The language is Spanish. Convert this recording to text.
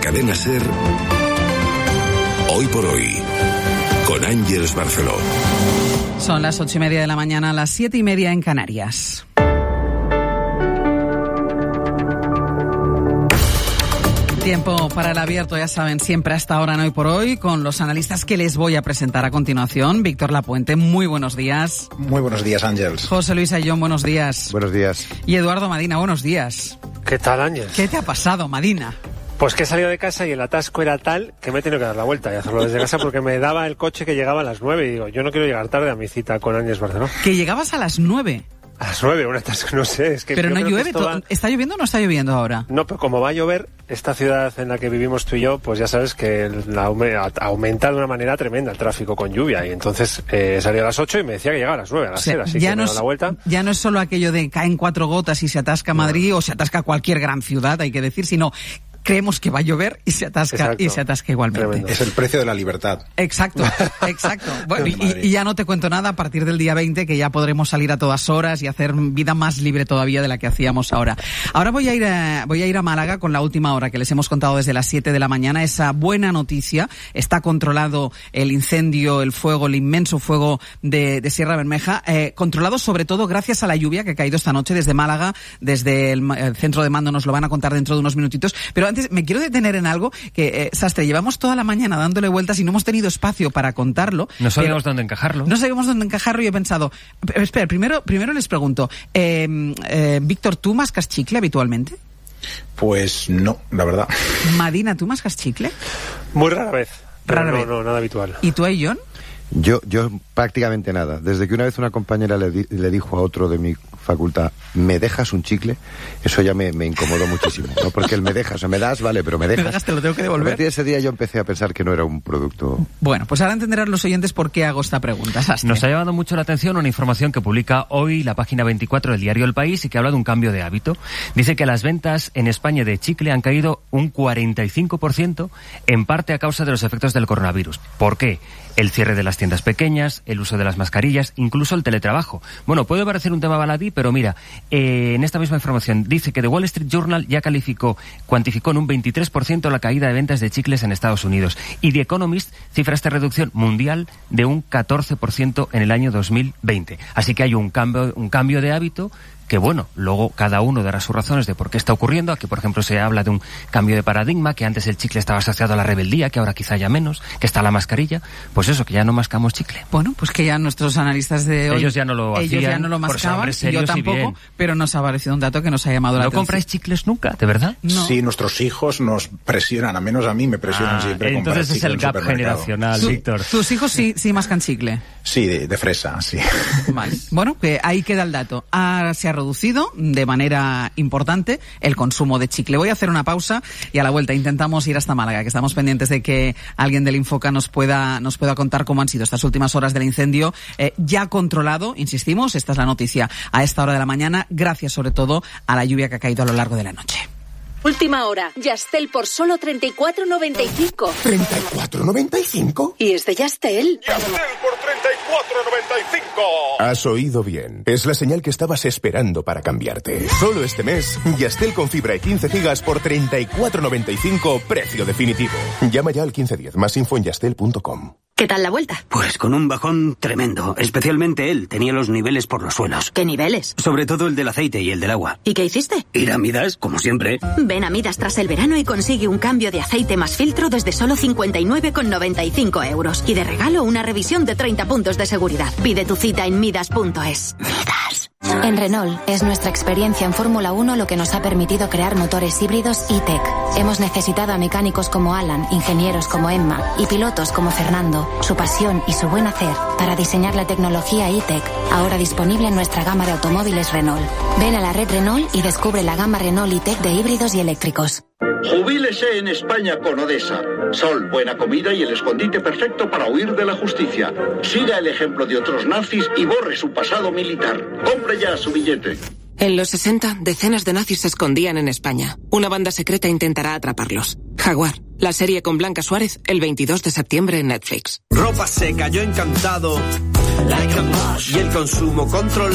Cadena SER, Hoy por Hoy, con Ángeles Barceló. Son las 8:30 de la mañana, las 7:30 en Canarias. Tiempo para el abierto, ya saben, siempre hasta ahora en Hoy por Hoy, con los analistas que les voy a presentar a continuación. Víctor Lapuente, muy buenos días. Muy buenos días, Ángeles. José Luis Ayllón, buenos días. Buenos días. Y Eduardo Madina, buenos días. ¿Qué tal, Ángeles? ¿Qué te ha pasado, Madina? Pues que he salido de casa y el atasco era tal que me he tenido que dar la vuelta y hacerlo desde casa porque me daba el coche que llegaba a las 9 y digo, yo no quiero llegar tarde a mi cita con Ángeles Barceló. Que llegabas a las 9. A las 9, un atasco, no sé. Es que pero no llueve, ¿está lloviendo o no está lloviendo ahora? No, pero como va a llover, esta ciudad en la que vivimos tú y yo, pues ya sabes que aumenta de una manera tremenda el tráfico con lluvia. Y entonces salí a las 8 y me decía que llegaba a las 9, a las 6, así que me he dado la vuelta. Ya no es solo aquello de caen 4 gotas y se atasca Madrid o se atasca cualquier gran ciudad, hay que decir, sino creemos que va a llover y se atasca. Exacto. Y se atasca igualmente. Tremendo. Es el precio de la libertad. Exacto. Bueno, y ya no te cuento nada a partir del día 20, que ya podremos salir a todas horas y hacer vida más libre todavía de la que hacíamos ahora. Ahora voy a ir a Málaga con la última hora que les hemos contado desde las 7 de la mañana. Esa buena noticia: está controlado el incendio, el fuego, el inmenso fuego de Sierra Bermeja, controlado sobre todo gracias a la lluvia que ha caído esta noche desde Málaga, desde el centro de mando. Nos lo van a contar dentro de unos minutitos, pero antes me quiero detener en algo que, Sastre, llevamos toda la mañana dándole vueltas y no hemos tenido espacio para contarlo. No sabíamos dónde encajarlo. No sabíamos dónde encajarlo y he pensado, espera, primero les pregunto, Víctor, ¿tú mascas chicle habitualmente? Pues no, la verdad. Madina, ¿tú mascas chicle? Muy rara vez. Rara vez. No, nada habitual. ¿Y tú, Ayllón? Yo prácticamente nada. Desde que una vez una compañera le dijo a otro de mi facultad, ¿me dejas un chicle? Eso ya me incomodó muchísimo, ¿no? Porque el me dejas, o me das, vale, pero me dejas. Te lo tengo que devolver. A partir de ese día yo empecé a pensar que no era un producto. Bueno, pues ahora entenderán los oyentes por qué hago esta pregunta, Sastre. Nos ha llamado mucho la atención una información que publica hoy la página 24 del diario El País y que habla de un cambio de hábito. Dice que las ventas en España de chicle han caído un 45%, en parte a causa de los efectos del coronavirus. ¿Por qué? El cierre de las tiendas pequeñas, el uso de las mascarillas, incluso el teletrabajo. Bueno, puede parecer un tema baladí, pero mira, en esta misma información dice que The Wall Street Journal ya cuantificó en un 23% la caída de ventas de chicles en Estados Unidos. Y The Economist cifra esta reducción mundial de un 14% en el año 2020. Así que hay un cambio de hábito que, bueno, luego cada uno dará sus razones de por qué está ocurriendo. Aquí, por ejemplo, se habla de un cambio de paradigma, que antes el chicle estaba asociado a la rebeldía, que ahora quizá haya menos, que está la mascarilla. Pues eso, que ya no mascamos chicle. Bueno, pues que ya nuestros analistas de hoy... Ellos ya no lo mascaban, yo tampoco, pero nos ha parecido un dato que nos ha llamado la atención. ¿No compráis chicles nunca, de verdad? No. Sí, nuestros hijos nos presionan, a menos a mí me presionan siempre. Entonces es el gap generacional, Víctor. ¿Tus hijos sí mascan chicle? Sí, de fresa, sí. Vale. Bueno, que ahí queda el dato. Se ha reducido de manera importante el consumo de chicle. Voy a hacer una pausa y a la vuelta intentamos ir hasta Málaga, que estamos pendientes de que alguien del Infoca nos pueda contar cómo han sido estas últimas horas del incendio, ya controlado, insistimos, esta es la noticia a esta hora de la mañana, gracias sobre todo a la lluvia que ha caído a lo largo de la noche. Última hora. Yastel por solo 34,95. ¿34,95? Y es de Yastel. Yastel por 34,95. Has oído bien. Es la señal que estabas esperando para cambiarte. Solo este mes, Yastel con fibra y 15 gigas por 34,95, precio definitivo. Llama ya al 1510. Más info en yastel.com. ¿Qué tal la vuelta? Pues con un bajón tremendo. Especialmente él. Tenía los niveles por los suelos. ¿Qué niveles? Sobre todo el del aceite y el del agua. ¿Y qué hiciste? Ir a Midas, como siempre. Ven a Midas tras el verano y consigue un cambio de aceite más filtro desde solo 59,95 euros. Y de regalo una revisión de 30 puntos de seguridad. Pide tu cita en Midas.es. Midas. En Renault es nuestra experiencia en Fórmula 1 lo que nos ha permitido crear motores híbridos E-Tech. Hemos necesitado a mecánicos como Alan, ingenieros como Emma y pilotos como Fernando, su pasión y su buen hacer para diseñar la tecnología E-Tech, ahora disponible en nuestra gama de automóviles Renault. Ven a la red Renault y descubre la gama Renault E-Tech de híbridos y eléctricos. Jubílese en España con Odesa. Sol, buena comida y el escondite perfecto para huir de la justicia. Siga el ejemplo de otros nazis y borre su pasado militar. Compre ya su billete. En los 60, decenas de nazis se escondían en España. Una banda secreta intentará atraparlos. Jaguar, la serie con Blanca Suárez, el 22 de septiembre en Netflix. Ropa seca, yo encantado. Y el consumo controlado.